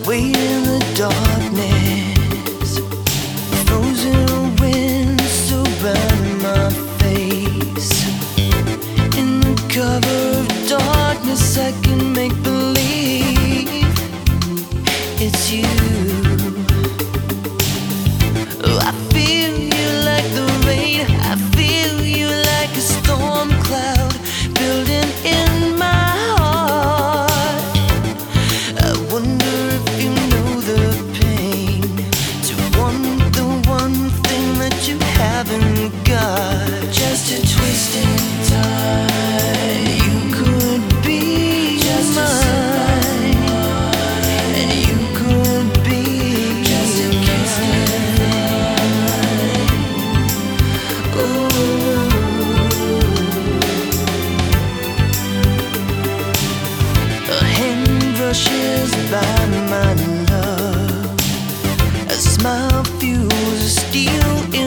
wait in the darkness, frozen wind surrounding my face. In the cover of darkness, I can make believe it's you. Oh, I feel you like the rain, I feel you like a storm cloud building in my heart. I wonder if you know the pain to want the one thing that you haven't got. Just a twist in time, you could be just mine, and you could be just a kiss. A hand brushes by my love, a smile fuels steel in